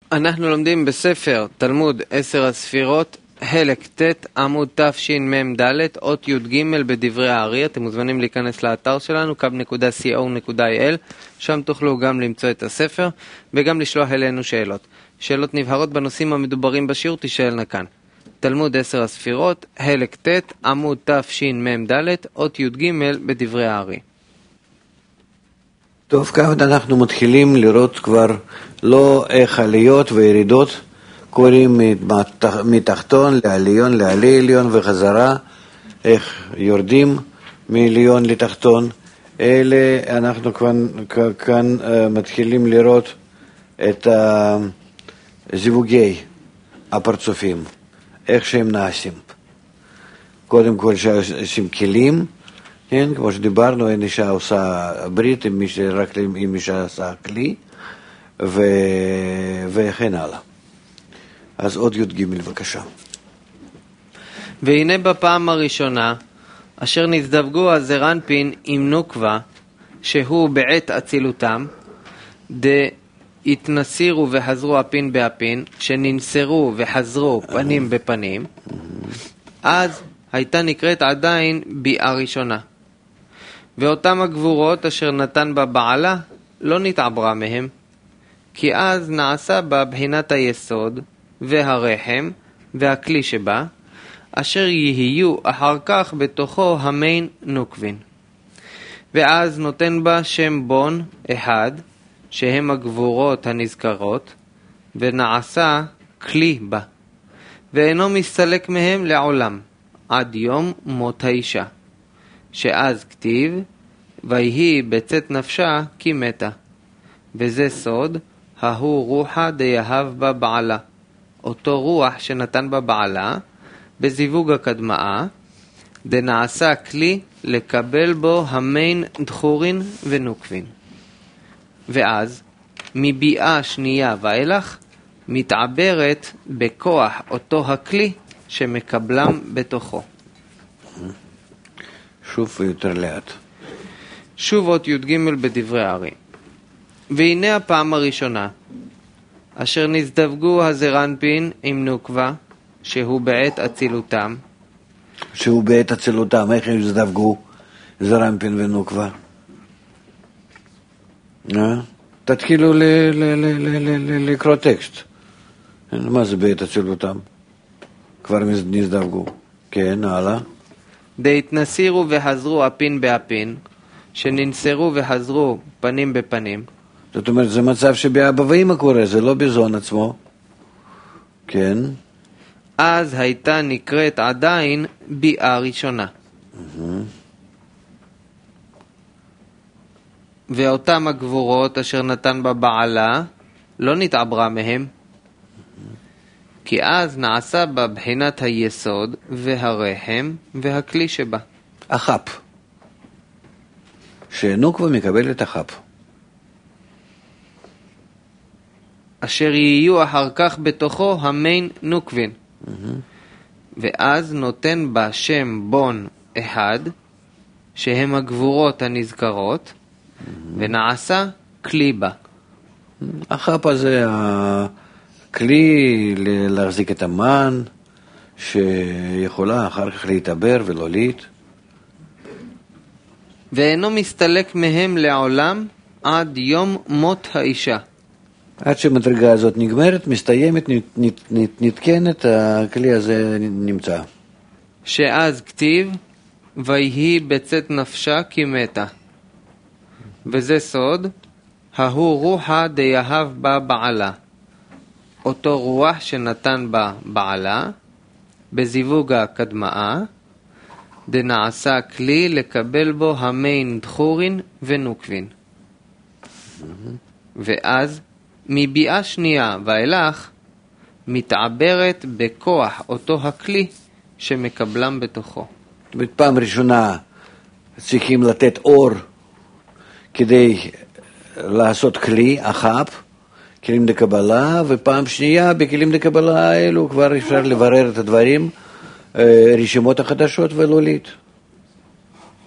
אנחנו לומדים בספר תלמוד 10 הספירות, חלק ט' עמוד תשמ"ד, אות י"ג בדברי הארי. אתם מוזמנים להיכנס לאתר שלנו kab.co.il, שם תוכלו גם למצוא את הספר וגם לשלוח אלינו שאלות. שאלות נבהרות בנושאים המדוברים בשיעור תשאלנה כאן. תלמוד 10 הספירות, חלק ט' עמוד תשמ"ד, אות י"ג בדברי הארי. טוב, כאן אנחנו מתחילים לראות כבר לא איך עליות וירידות קוראים מתחתון לעליון, לעלי עליון וחזרה, איך יורדים מעליון לתחתון. אלה אנחנו כאן מתחילים לראות את זיווגי הפרצופים, איך שהם נעשים. קודם כל שעושים כלים, כן, כמו שדיברנו, אין אישה עושה ברית, רק אם אישה עושה כלי, וכן הלאה. אז עוד י"ג בבקשה. והנה בפעם הראשונה, אשר נזדווגו הזרנפין עם נוקבה, שהוא בעת אצילותם, התנסירו וחזרו הפין באפין, שננסרו וחזרו פנים בפנים, אז הייתה נקראת עדיין ביאה ראשונה. ואותם הגבורות אשר נתן בה בעלה לא נתעברה מהם, כי אז נעשה בה בחינת היסוד והרחם והכלי שבה, אשר יהיו אחר כך בתוכו המין נוקבין. ואז נותן בה שם בון אחד, שהם הגבורות הנזכרות, ונעשה כלי בה, ואינו מסתלק מהם לעולם, עד יום מות האישה. שאז כתיב, ויהי בצאת נפשה כי מתה. וזה סוד, ההוא רוחה דיהב בה בעלה. אותו רוח שנתן בה בעלה, בזיווג הקדמאה, דנעשה כלי לקבל בו המין דחורין ונוקבין. ואז, מביאה שנייה ואילך, מתעברת בכוח אותו הכלי שמקבלם בתוכו. שוב ויותר לאט. שוב אות י"ג בדברי הארי. והנה הפעם הראשונה, אשר נזדווגו הזרנפין עם נוקבה, שהוא בעת אצילותם. שהוא בעת אצילותם, איך הם נזדווגו זרנפין ונוקבה? תתחילו לקרוא טקסט. מה זה בעת אצילותם? כבר נזדווגו. כן, הלאה. דהתנסירו וחזרו אפין באפין, שננסרו וחזרו פנים בפנים. זאת אומרת, זה מצב שבאבא ואמא קורה, זה לא בזון עצמו. כן. אז הייתה נקראת עדיין ביאה ראשונה. ואותם הגבורות אשר נתן בה בעלה לא נתעברה מהם, כי אז נעשה בה בחינת היסוד והרחם והכלי שבה. החפ. שנוקבה מקבל את החפ. אשר יהיו אחר כך בתוכו המין נוקבין. ואז נותן בה שם בון אחד, שהם הגבורות הנזכרות, ונעשה כלי בה. החפ הזה הכלי להחזיק את המן, שיכולה אחר כך להתעבר ולהוליד. ואינו מסתלק מהם לעולם עד יום מות האישה. עד שהמדרגה הזאת נגמרת, מסתיימת, נתקנת, הכלי הזה נמצא. שאז כתיב, ויהי בצאת נפשה כי מתה. וזה סוד, ההוא רוחה דיהב בה בעלה. אותו רוח שנתן בה בעלה, בזיווג הקדמאה, דנעשה כלי לקבל בו המין דחורין ונוקבין. ואז, מביאה שנייה ואילך, מתעברת בכוח אותו הכלי שמקבלם בתוכו. בפעם ראשונה צריכים לתת אור כדי לעשות כלי, החפ, כלים לקבלה, ופעם שנייה בכלים לקבלה האלו כבר אפשר לברר את הדברים, רשימות החדשות ולהוליד.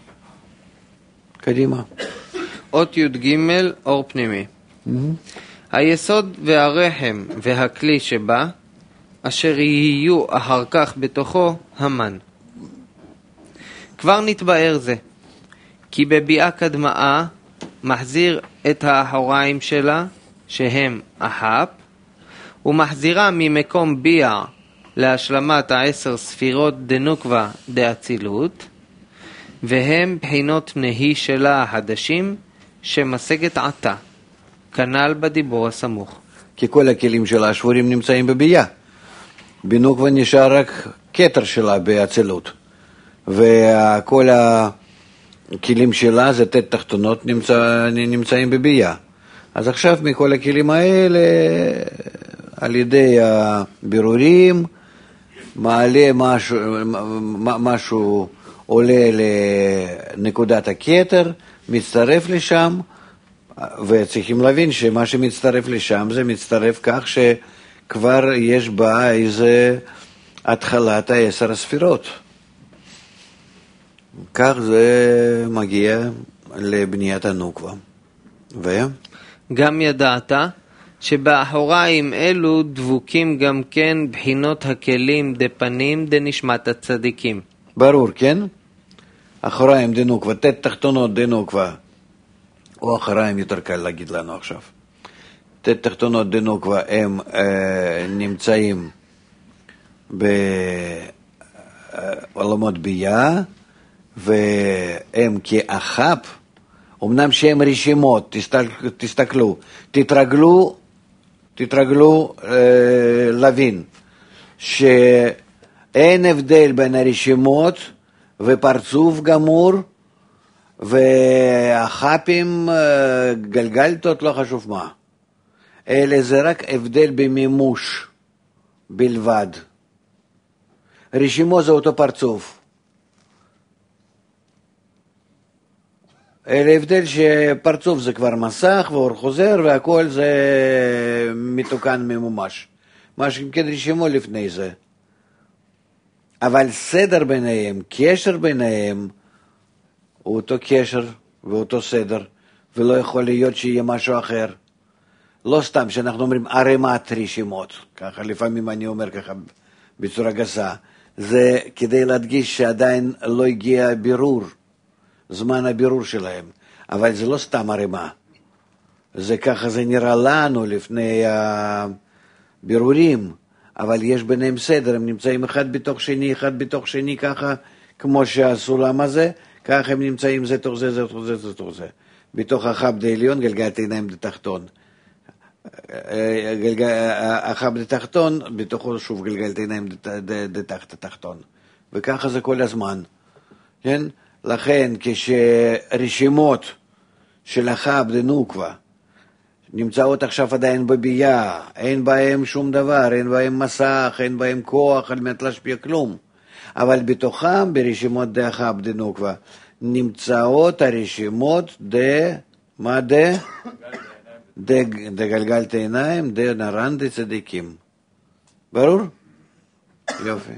קדימה. אות י"ג אור פנימי. היסוד והרחם והכלי שבה, אשר יהיו אחר כך בתוכו המן. כבר נתבאר זה, כי בביאה קדמאה מחזיר את האחוריים שלה, שהם החפ, ומחזירה ממקום ביאה להשלמת 10 ספירות דנוקבה דאצילות, והם בחינות נהי שלה החדשים שמשגת עתה, כנ"ל בדיבור הסמוך. כי כל הכלים של השבורים נמצאים בביאה. בנוקבה נשאר רק כתר שלה באצילות. וכל הכלים שלה, זה תת תחתונות, נמצאים בביאה. אז עכשיו מכל הכלים האלה, על ידי הבירורים, מעלה משהו עולה לנקודת הכתר, מצטרף לשם, וצריכים להבין שמה שמצטרף לשם זה מצטרף כך שכבר יש בה איזה התחלת 10 הספירות. כך זה מגיע לבניית הנוקבה. גם ידעת שבאחוריים אלו דבוקים גם כן בחינות הכלים דפנים דנשמת הצדיקים. ברור, כן? אחוריים דנוקבה, תת תחתונות דנוקבה, או אחוריים יותר קל להגיד לנו עכשיו. תת תחתונות דנוקבה הם נמצאים בעולמות ביאה, והם כאחפ, אמנם שהם רשימות, תסתכלו, תתרגלו להבין שאין הבדל בין הרשימות ופרצוף גמור והחפים גלגלתות, לא חשוב מה, אלא זה רק הבדל במימוש בלבד. רשימו זה אותו פרצוף, אלא הבדל שפרצוף זה כבר מסך ואור חוזר והכל זה מתוקן ממומש, מה שכן רשימו לפני זה. אבל סדר ביניהם, קשר ביניהם, הוא אותו קשר ואותו סדר, ולא יכול להיות שיהיה משהו אחר. לא סתם שאנחנו אומרים ערימת רשימות, ככה לפעמים אני אומר ככה בצורה גסה, זה כדי להדגיש שעדיין לא הגיע בירור, זמן הבירור שלהם, אבל זה לא סתם ערימה, זה ככה זה נראה לנו לפני הבירורים, אבל יש ביניהם סדר, הם נמצאים אחד בתוך שני, אחד בתוך שני, ככה כמו שהסולם הזה, ככה הם נמצאים זה תוך זה, זה תוך זה, זה תוך זה. בתוך החב דעליון גלגלת עיניים דתחתון. החב דתחתון, בתוכו שוב גלגלת עיניים דתחת התחתון. וככה זה כל הזמן. כן? לכן כשרשימות של החב דנוקבה נמצאות עכשיו עדיין בביאה, אין בהם שום דבר, אין בהם מסך, אין בהם כוח על מנת להשפיע כלום. אבל בתוכם, ברשימות דחב דנוקבה, נמצאות הרשימות מה דגלגלת עיניים, דנרן דצדיקים. ברור? יופי.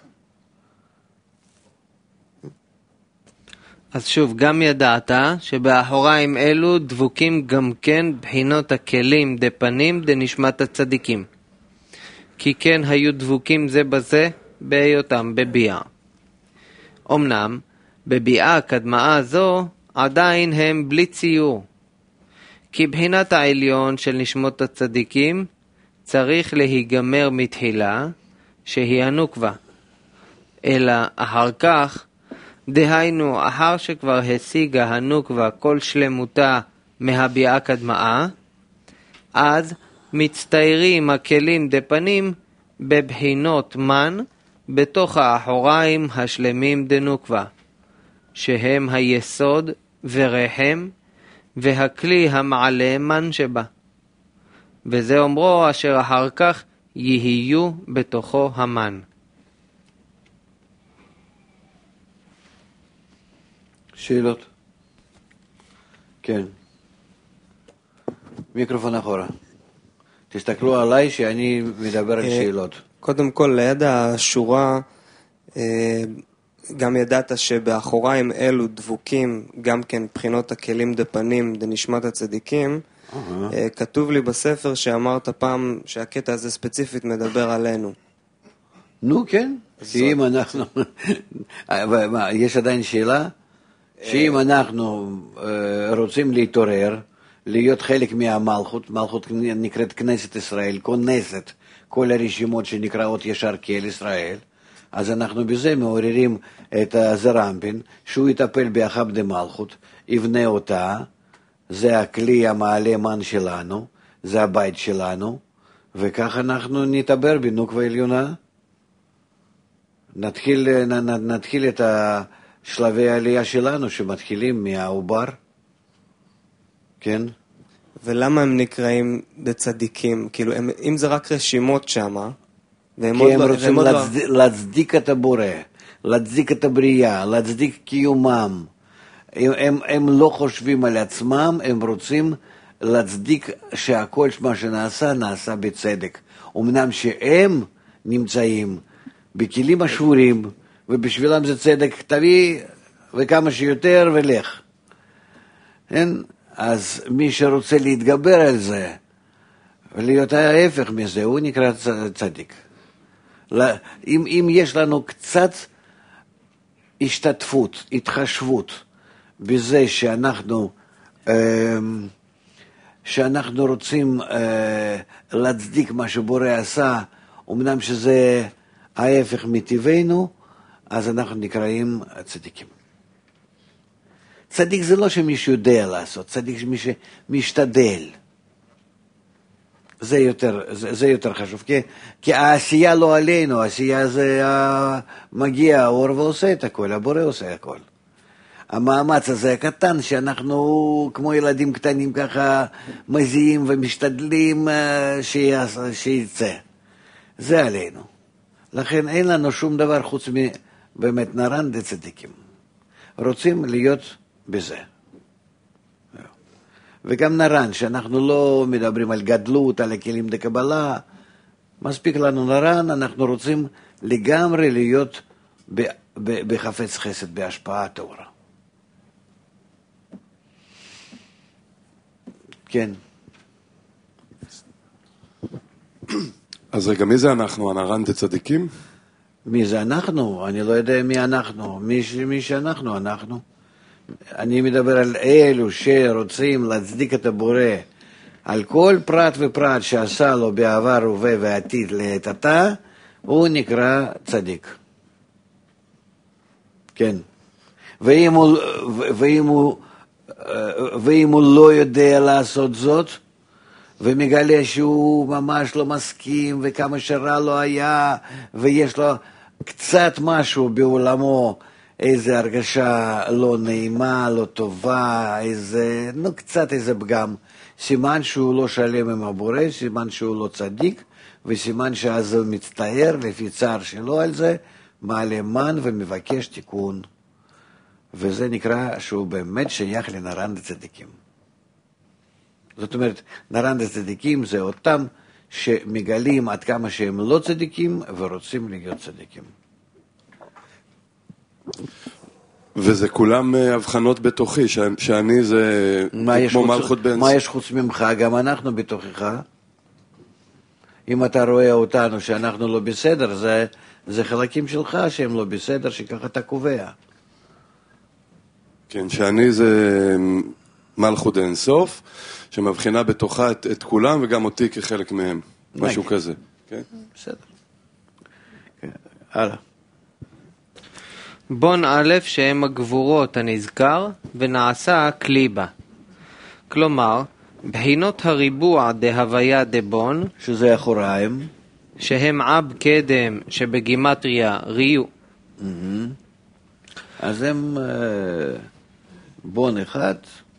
אז שוב, גם ידעת שבאחוריים אלו דבוקים גם כן בחינות הכלים דפנים דנשמת הצדיקים. כי כן היו דבוקים זה בזה בהיותם בביאה. אמנם, בביאה קדמאה זו עדיין הם בלי ציור. כי בחינת העליון של נשמות הצדיקים צריך להיגמר מתחילה שהיא הנוקבה. אלא אחר כך, דהיינו אחר שכבר השיגה הנוקבה כל שלמותה מהביאה קדמאה, אז מצטיירים הכלים דפנים בבחינות מן בתוך האחוריים השלמים דנוקבה, שהם היסוד ורחם והכלי המעלה מן שבה. וזה אומרו אשר אחר כך יהיו בתוכו המן. שאלות? כן. מיקרופון אחורה. תסתכלו עליי שאני מדבר על שאלות. קודם כל, ליד השורה, גם ידעת שבאחוריים אלו דבוקים גם כן בחינות הכלים דפנים דנשמת הצדיקים, כתוב לי בספר שאמרת פעם שהקטע הזה ספציפית מדבר עלינו. נו, כן. שאם אנחנו... יש עדיין שאלה? שאם אנחנו רוצים להתעורר, להיות חלק מהמלכות, מלכות נקראת כנסת ישראל, כנסת, כל הרשימות שנקראות ישר כאל ישראל, אז אנחנו בזה מעוררים את הזרמפין, שהוא יטפל באחב דמלכות, יבנה אותה, זה הכלי המעלה מן שלנו, זה הבית שלנו, וכך אנחנו נתעבר בנוקבה עליונה. נתחיל את שלבי העלייה שלנו שמתחילים מהעובר, כן? ולמה הם נקראים בצדיקים? כאילו, אם זה רק רשימות שמה, כי הם רוצים להצדיק את הבורא, להצדיק את הבריאה, להצדיק קיומם. הם לא חושבים על עצמם, הם רוצים להצדיק שהכל מה שנעשה, נעשה בצדק. אמנם שהם נמצאים בכלים השבורים, ובשבילם זה צדק, תביא וכמה שיותר ולך. אז מי שרוצה להתגבר על זה, ולהיות ההפך מזה, הוא נקרא צדיק. אם יש לנו קצת השתתפות, התחשבות, בזה שאנחנו רוצים להצדיק מה שבורא עשה, אמנם שזה ההפך מטבענו, אז אנחנו נקראים צדיקים. צדיק זה לא שמישהו יודע לעשות, צדיק זה מי שמשתדל. זה יותר חשוב, כי העשייה לא עלינו, העשייה זה מגיע האור ועושה את הכל, הבורא עושה הכל. המאמץ הזה הקטן שאנחנו כמו ילדים קטנים ככה מזיעים ומשתדלים שיצא, זה עלינו. לכן אין לנו שום דבר חוץ מבאמת נרן דצדיקים. רוצים להיות בזה. וגם נרן, שאנחנו לא מדברים על גדלות, על הכלים דקבלה, מספיק לנו נרן, אנחנו רוצים לגמרי להיות בחפץ חסד, בהשפעה טהורה. כן. אז רגע, מי זה אנחנו? הנרן דצדיקים? מי זה אנחנו? אני לא יודע מי אנחנו. מי שאנחנו, אנחנו. אני מדבר על אלו שרוצים להצדיק את הבורא, על כל פרט ופרט שעשה לו בעבר, הווה ועתיד לעת עתה, הוא נקרא צדיק. כן. ואם הוא לא יודע לעשות זאת, ומגלה שהוא ממש לא מסכים, וכמה שרע לו היה, ויש לו קצת משהו בעולמו, איזו הרגשה לא נעימה, לא טובה, קצת איזה פגם, סימן שהוא לא שלם עם הבורא, סימן שהוא לא צדיק, וסימן שאז הוא מצטער לפי צער שלו על זה, מעלה מן ומבקש תיקון. וזה נקרא שהוא באמת שייך לנרן דצדיקים. זאת אומרת, נרן דצדיקים זה אותם שמגלים עד כמה שהם לא צדיקים ורוצים להיות צדיקים. וזה כולם הבחנות בתוכי, שאני זה כמו מלכות בן... מה יש חוץ ממך? גם אנחנו בתוכך. אם אתה רואה אותנו שאנחנו לא בסדר, זה חלקים שלך שהם לא בסדר, שככה אתה קובע. כן, שאני זה מלכות אין סוף, שמבחינה בתוכה את כולם וגם אותי כחלק מהם. משהו כזה. כן? בסדר. הלאה. בון א' שהם הגבורות הנזכר ונעשה כלי בה. כלומר, בחינות הריבוע דהוויה דבון, שזה אחוריים, שהם אב קדם שבגימטריה ריו. אז הם בון אחד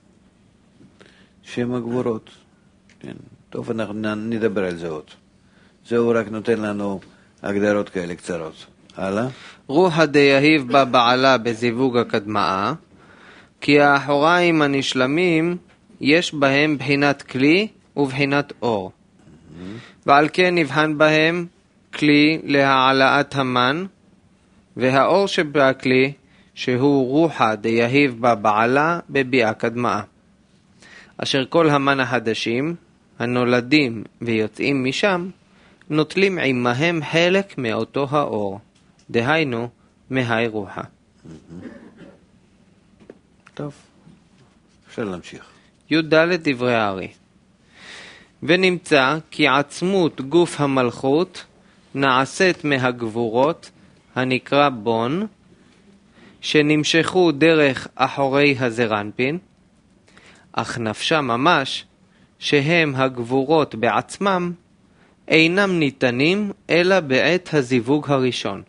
שהם הגבורות. כן. טוב, אנחנו נדבר על זה עוד. זהו רק נותן לנו הגדרות כאלה קצרות. הלאה. רוחא דיהיב בה בעלה בזיווג הקדמאה, כי האחוריים הנשלמים יש בהם בחינת כלי ובחינת אור. ועל כן נבחן בהם כלי להעלאת המן, והאור שבכלי שהוא רוחא דיהיב בה בעלה בביאה קדמאה. אשר כל המן החדשים, הנולדים ויוצאים משם, נוטלים עמהם חלק מאותו האור, דהיינו, מהאירוחה. טוב, אפשר להמשיך. י"ד דברי הארי. ונמצא כי עצמות גוף המלכות נעשית מהגבורות הנקרא בון, שנמשכו דרך אחורי הזרנפין, אך נפשה ממש, שהם הגבורות בעצמם, אינם ניתנים אלא בעת הזיווג הראשון.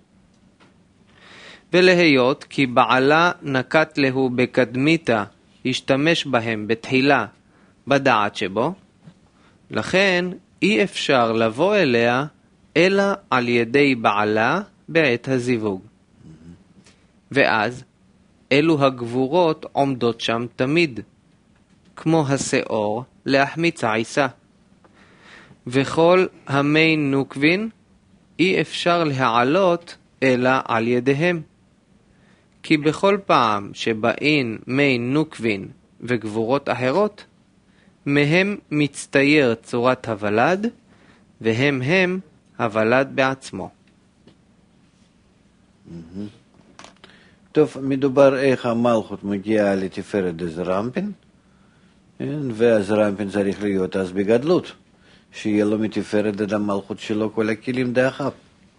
ולהיות כי בעלה נקט להו בקדמיתה, השתמש בהם בתחילה בדעת שבו, לכן אי אפשר לבוא אליה אלא על ידי בעלה בעת הזיווג. ואז אלו הגבורות עומדות שם תמיד, כמו השאור להחמיץ העיסה. וכל המי נוקבין אי אפשר להעלות אלא על ידיהם. כי בכל פעם שבאין מי נוקבין וגבורות אחרות, מהם מצטייר צורת הוולד, והם הוולד בעצמו. טוב, מדובר איך המלכות מגיעה לתפארת דזרנפין, והזרנפין צריך להיות אז בגדלות, שיהיה לו מתפארת עד המלכות שלו כל הכלים דאחב.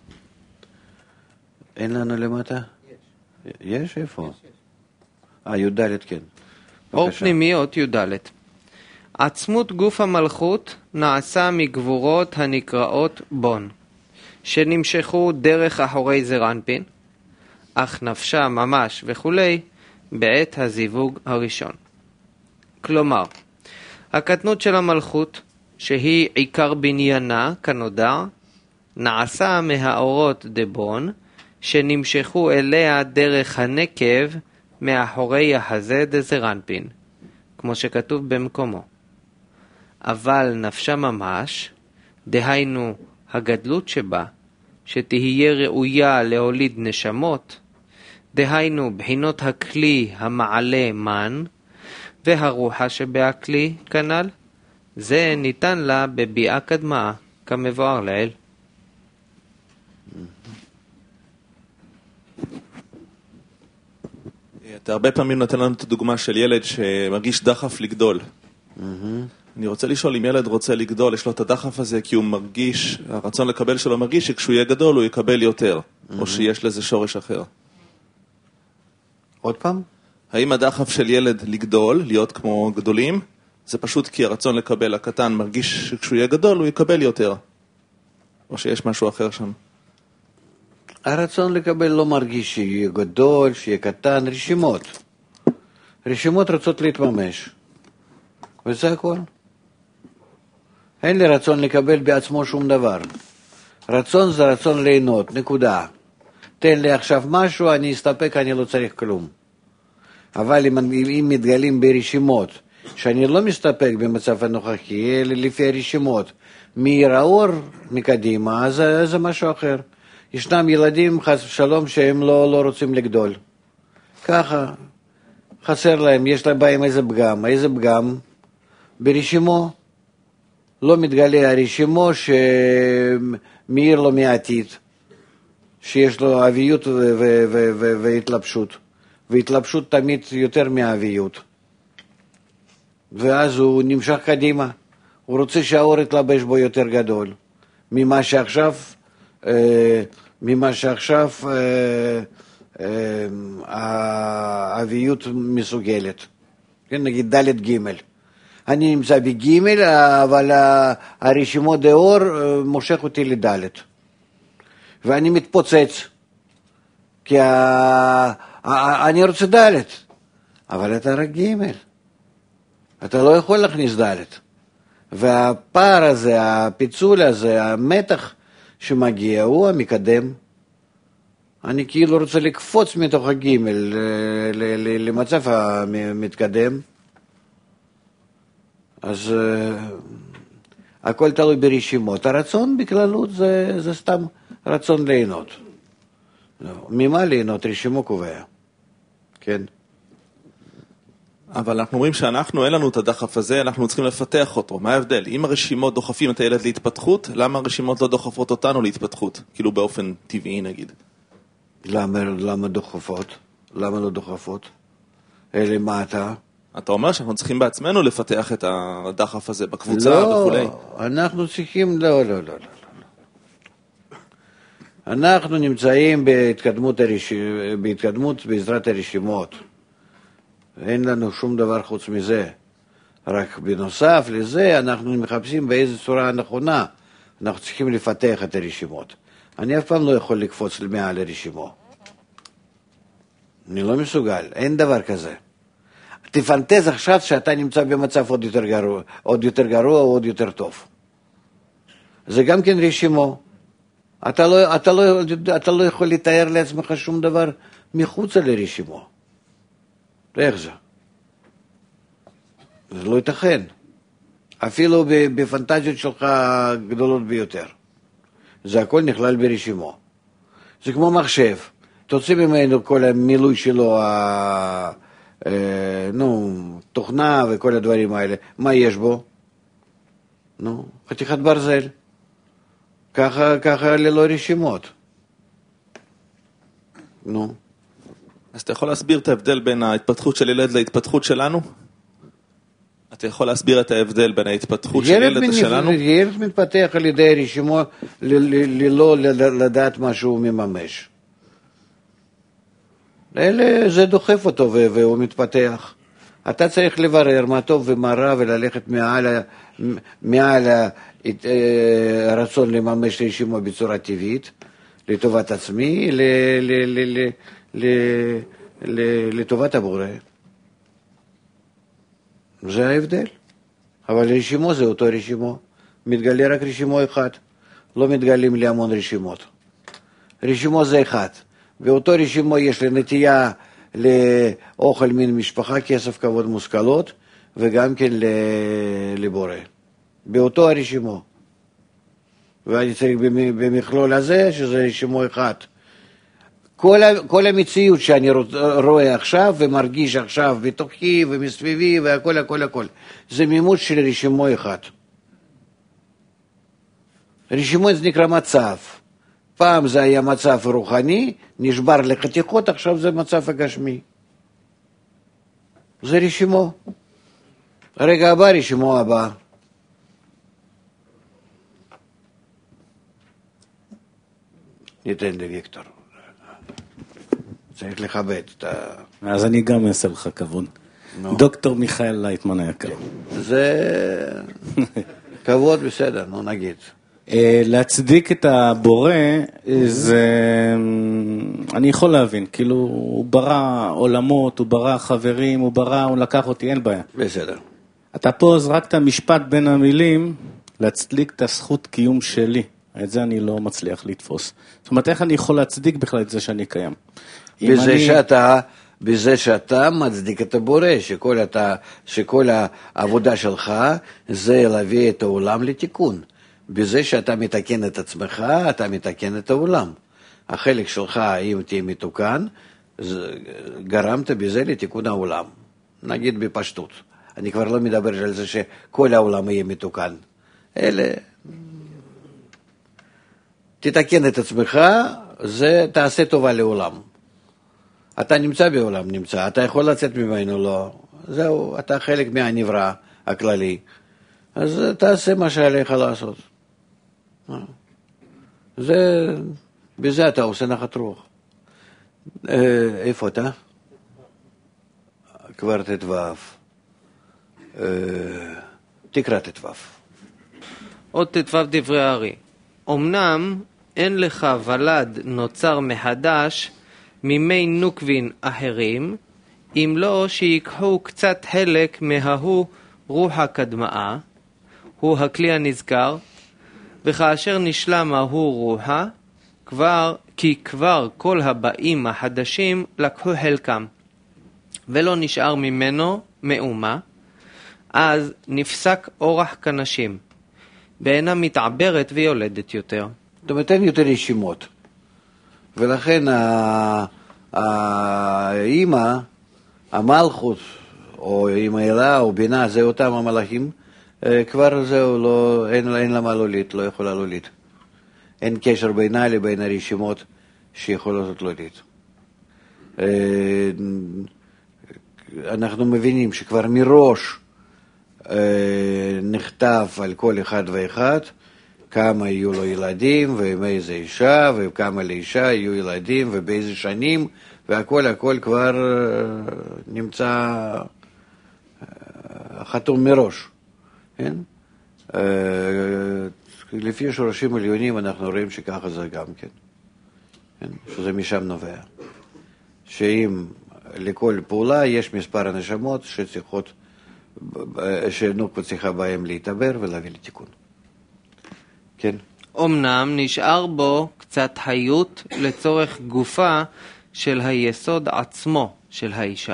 אין לנו למטה? יש איפה? י"ד כן. אור פנימיות י"ד. עצמות גוף המלכות נעשה מגבורות הנקראות בון, שנמשכו דרך אחורי זרנפין, אך נפשה ממש וכולי בעת הזיווג הראשון. כלומר, הקטנות של המלכות, שהיא עיקר בניינה כנודע, נעשה מהאורות דבון, שנמשכו אליה דרך הנקב מאחורי החזה דזרנפין, כמו שכתוב במקומו. אבל נפשה ממש, דהיינו הגדלות שבה, שתהיה ראויה להוליד נשמות, דהיינו בחינות הכלי המעלה מן, והרוחה שבהכלי כנ"ל, זה ניתן לה בביאה קדמה, כמבואר לעיל. אתה הרבה פעמים נותן לנו את הדוגמה של ילד שמרגיש דחף לגדול. אני רוצה לשאול, אם ילד רוצה לגדול, יש לו את הדחף הזה כי הוא מרגיש, הרצון לקבל שלו מרגיש שכשהוא יהיה גדול הוא יקבל יותר, או שיש לזה שורש אחר. עוד פעם? האם הדחף של ילד לגדול, להיות כמו גדולים, זה פשוט כי הרצון לקבל הקטן מרגיש שכשהוא יהיה גדול הוא יקבל יותר, או שיש משהו אחר שם? הרצון לקבל לא מרגיש שיהיה גדול, שיהיה קטן, רשימות. רשימות רוצות להתממש. וזה הכל. אין לי רצון לקבל בעצמו שום דבר. רצון זה רצון ליהנות, נקודה. תן לי עכשיו משהו, אני אסתפק, אני לא צריך כלום. אבל אם מתגלים ברשימות, שאני לא מסתפק במצב הנוכחי, אלא לפי הרשימות, מהאור מקדימה, אז זה משהו אחר. ישנם ילדים, חס ושלום, שהם לא רוצים לגדול. ככה, חסר להם, יש להם בהם איזה פגם. איזה פגם? ברשימו. לא מתגלה הרשימו שמאיר לו מעתיד, שיש לו אביות והתלבשות. והתלבשות תמיד יותר מאביות. ואז הוא נמשך קדימה. הוא רוצה שהאור יתלבש בו יותר גדול. ממה שעכשיו האביות מסוגלת. כן, נגיד ד' ג'. אני נמצא בג' אבל הרשימות דאור מושך אותי לד'. ואני מתפוצץ. כי אני רוצה ד'. אבל אתה רק ג'. אתה לא יכול להכניס ד'. והפער הזה, הפיצול הזה, המתח שמגיע הוא המקדם. אני כאילו רוצה לקפוץ מתוך הגימל למצב המתקדם. אז הכל תלוי ברשימות. הרצון בכללות זה סתם רצון ליהנות. ממה ליהנות? רשימו קובע. כן. אבל אנחנו אומרים שאנחנו, אין לנו את הדחף הזה, אנחנו צריכים לפתח אותו. מה ההבדל? אם הרשימות דוחפים את הילד להתפתחות, למה הרשימות לא דוחפות אותנו להתפתחות? כאילו באופן טבעי נגיד. למה דוחפות? למה לא דוחפות? אלה מה אתה? אתה אומר שאנחנו צריכים בעצמנו לפתח את הדחף הזה בקבוצה וכולי. לא, אנחנו צריכים, לא. אנחנו נמצאים בהתקדמות בעזרת הרשימות. אין לנו שום דבר חוץ מזה. רק בנוסף לזה אנחנו מחפשים באיזו צורה נכונה. אנחנו צריכים לפתח את הרשימות. אני אף פעם לא יכול לקפוץ מעל הרשימו. אני לא מסוגל, אין דבר כזה. תפנטז עכשיו שאתה נמצא במצב עוד יותר גרוע או עוד יותר טוב. זה גם כן רשימו. אתה לא יכול לתאר לעצמך שום דבר מחוץ לרשימו. איך זה? זה לא ייתכן. אפילו בפנטזיות שלך גדולות ביותר. זה הכל נכלל ברשימו. זה כמו מחשב. תוציא ממנו כל המילוי שלו, תוכנה וכל הדברים האלה. מה יש בו? חתיכת ברזל. ככה ללא רשימות. אז אתה יכול להסביר את ההבדל בין ההתפתחות של ילד להתפתחות שלנו? אתה יכול להסביר את ההבדל בין ההתפתחות של ילד שלנו? ילד מתפתח על ידי רשימו ללא לדעת מה שהוא מממש. זה דוחף אותו והוא מתפתח. אתה צריך לברר מה טוב ומה רע וללכת מעל הרצון לממש רשימו בצורה טבעית, לטובת עצמי, לטובת הבורא. זה ההבדל. אבל רשימו זה אותו רשימו. מתגלה רק רשימו אחד. לא מתגלים לי המון רשימות. רשימו זה אחד. באותו רשימו יש לי נטייה לאוכל מן משפחה, כסף, כבוד, מושכלות, וגם כן לבורא. באותו הרשימו. ואני צריך במכלול הזה, שזה רשימו אחד. כל המציאות שאני רואה עכשיו ומרגיש עכשיו בתוכי ומסביבי והכל, זה מימוש של רשימו אחד. רשימו זה נקרא מצב. פעם זה היה מצב רוחני, נשבר לחתיכות, עכשיו זה מצב הגשמי. זה רשימו. רגע הבא, רשימו הבא. ניתן לוויקטור. צריך לכבד את ה... אז אני גם אעשה לך כבוד. דוקטור מיכאל לייטמן היקר. זה כבוד בסדר, נגיד. להצדיק את הבורא, זה... אני יכול להבין, כאילו הוא ברא עולמות, הוא ברא חברים, הוא לקח אותי, אין בעיה. בסדר. אתה פה זרקת משפט בין המילים, להצדיק את הזכות קיום שלי. את זה אני לא מצליח לתפוס. זאת אומרת, איך אני יכול להצדיק בכלל את זה שאני קיים? בזה שאתה מצדיק את הבורא, שכל העבודה שלך זה להביא את העולם לתיקון. בזה שאתה מתקן את עצמך, אתה מתקן את העולם. החלק שלך, אם תהיה מתוקן, גרמת בזה לתיקון העולם. נגיד בפשטות. אני כבר לא מדבר על זה שכל העולם יהיה מתוקן. תתקן את עצמך, זה תעשה טובה לעולם. אתה נמצא בעולם, אתה יכול לצאת ממנו, לא. זהו, אתה חלק מהנברא הכללי. אז תעשה מה שעליך לעשות. בזה אתה עושה נחת רוח. איפה אתה? כבר תתוו. תקרא תתוו. עוד תתוו דברי הארי. אמנם אין לך ולד נוצר מחדש ממי נוקבין אחרים, אם לא שיקחו קצת חלק מההוא רוח הקדמאה, הוא הכלי הנזכר, וכאשר נשלם ההוא רוחה, כבר כל הבאים החדשים לקחו חלקם, ולא נשאר ממנו מאומה, אז נפסק אורח כנשים, ואינה מתעברת ויולדת יותר. זאת אומרת, אין יותר רשימות. ולכן האמא, המלכות, או עם אלה או בינה, זה אותם המלאכים, כבר זהו, אין לה מה להוליד, לא יכולה להוליד. אין קשר בינה לבין הרשימות שיכולות להוליד. אנחנו מבינים שכבר מראש נכתב על כל אחד ואחד כמה יהיו לו ילדים ועם איזה אישה וכמה לאישה יהיו ילדים ובאיזה שנים הכל כבר נמצא חתום מראש. כן? לפי שורשים עליונים אנחנו רואים שככה זה גם כן. שזה משם נובע. שאם לכל פעולה יש מספר הנשמות שנוקבה צריכה בהם להתעבר ולהביא לתיקון. כן? אמנם נשאר בו קצת חיות לצורך גופה של היסוד עצמו של האישה.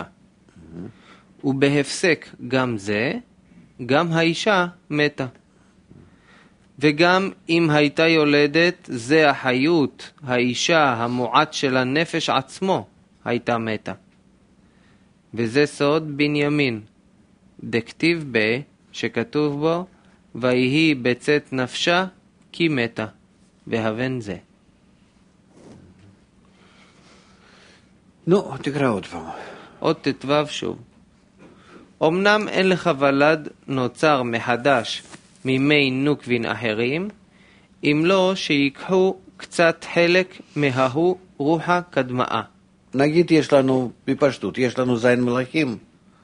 ובהפסק גם זה, גם האישה מתה. וגם אם הייתה יולדת, זה החיות, האישה המועט של הנפש עצמו, הייתה מתה. וזה סוד בנימין, דכתיב ב, שכתוב בו, ויהי בצאת נפשה כי מתה, והבן זה. נו, תקרא עוד פעם. עוד תתבב שוב. אמנם אין לך ולד נוצר מחדש ממי נוקבין אחרים, אם לא שיקחו קצת חלק מההוא רוחה קדמאה. נגיד יש לנו, בפשטות, יש לנו זין מלאכים.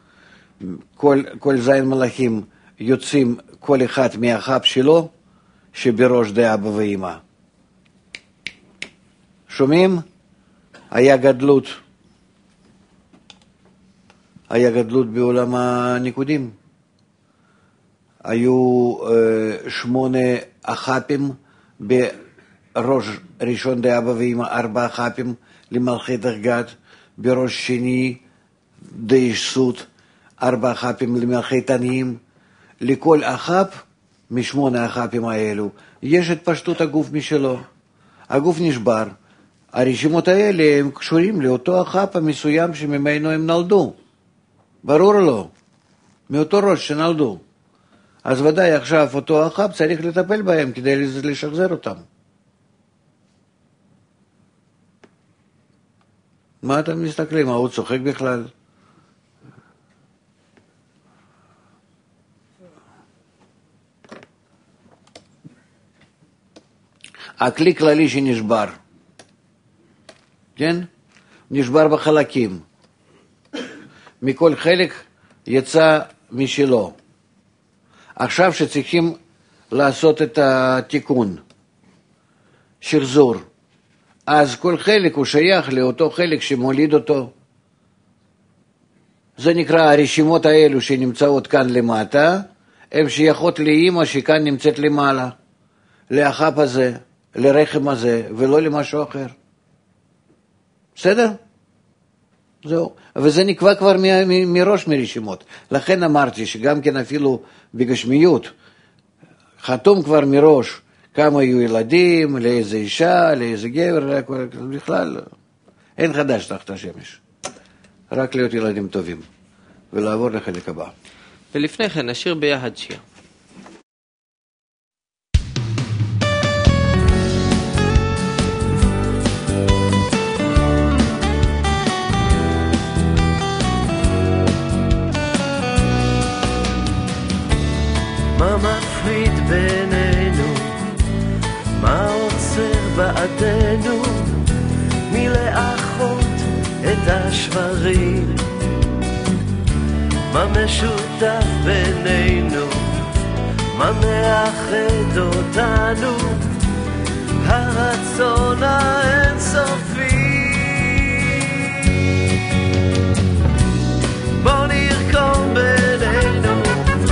כל זין מלאכים יוצאים כל אחד מהחב שלו, שבראש די אבא ואמא. שומעים? היה גדלות בעולם הניקודים. היו 8 החפים בראש ראשון די אבא ואמא, 4 החפים למלכי דרגת, בראש שני די סות, 4 החפים למלכי תניים. לכל החפ, מ8 החפים האלו, יש את פשטות הגוף משלו. הגוף נשבר. הרשימות האלה הם קשורים לאותו החפ המסוים שממנו הם נולדו. ברור לו, מאותו ראש שנולדו. אז ודאי עכשיו אותו החפ צריך לטפל בהם כדי לשחזר אותם. מה אתם מסתכלים? הוא צוחק בכלל? הכלי כללי שנשבר, כן? נשבר בחלקים. מכל חלק יצא משלו. עכשיו שצריכים לעשות את התיקון, שחזור, אז כל חלק הוא שייך לאותו חלק שמוליד אותו. זה נקרא הרשימות האלו שנמצאות כאן למטה, הן שייכות לאמא שכאן נמצאת למעלה, לאחפ הזה, לרחם הזה, ולא למשהו אחר. בסדר? זהו. וזה נקבע כבר מראש מרשימות. לכן אמרתי שגם כן אפילו בגשמיות, חתום כבר מראש כמה יהיו ילדים, לאיזה אישה, לאיזה גבר, בכלל אין חדש תחת השמש. רק להיות ילדים טובים, ולעבור לחלק הבא. ולפני כן נשאיר ביחד שיר. מה מפריד בינינו? מה עוצר בעדנו מלאחות את השברים? מה משותף בינינו? מה מאחד אותנו? הרצון האינסופי. בוא נרקום בינינו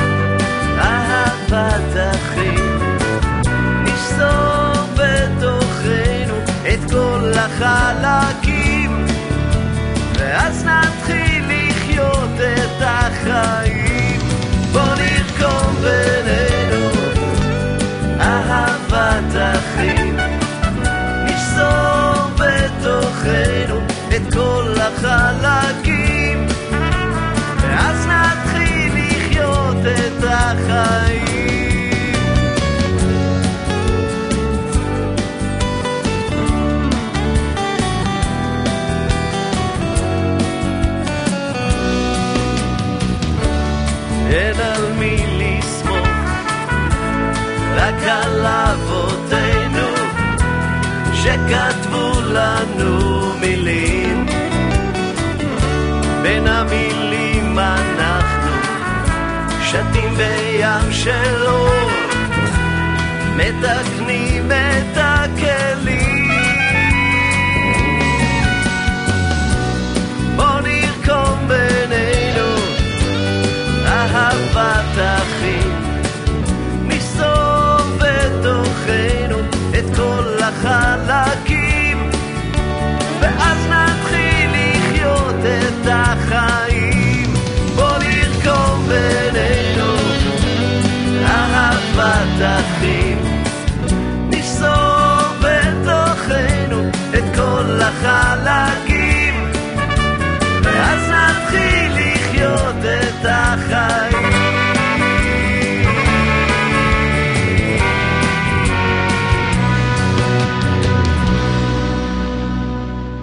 אהבת אחים, נשסור בתוכנו את כל החלקים, ואז נתחיל לחיות את החיים. בוא נרקום בינינו אהבת אחים, נשסור בתוכנו את כל החלקים, ואז נתחיל לנו מילים, בין המילים אנחנו שתים בים של אור, מתקנים את הכלים. בוא נרקום בינינו אהבת אחים, נסתור בתוכנו את כל החלקים,